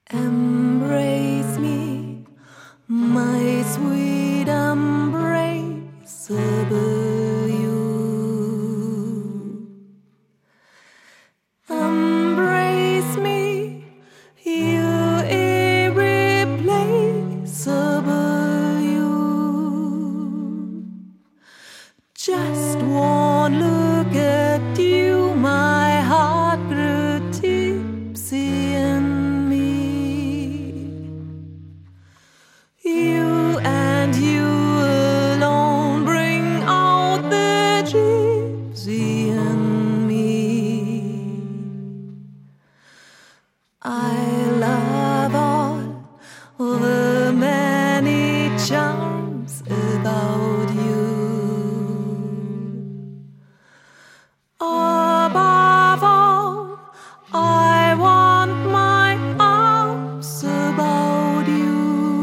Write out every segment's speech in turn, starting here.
Embrace me, my sweet embraceable you. Embrace me, you irreplaceable you. Just one look at you, my heart grew tipsy in me. You and you alone bring out the gypsy in me. I love all the many charms about you. Above all, I want my arms about you.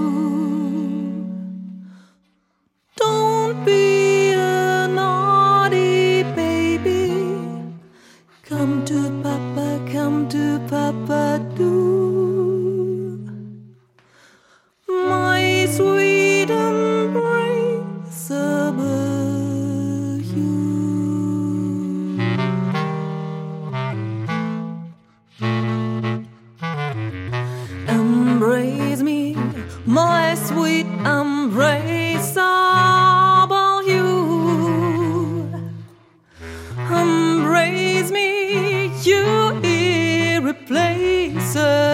Don't be a naughty baby. Come to Papa, do. My sweet embraceable you. Embrace me, my sweet embraceable you. Embrace me, you irreplaceable.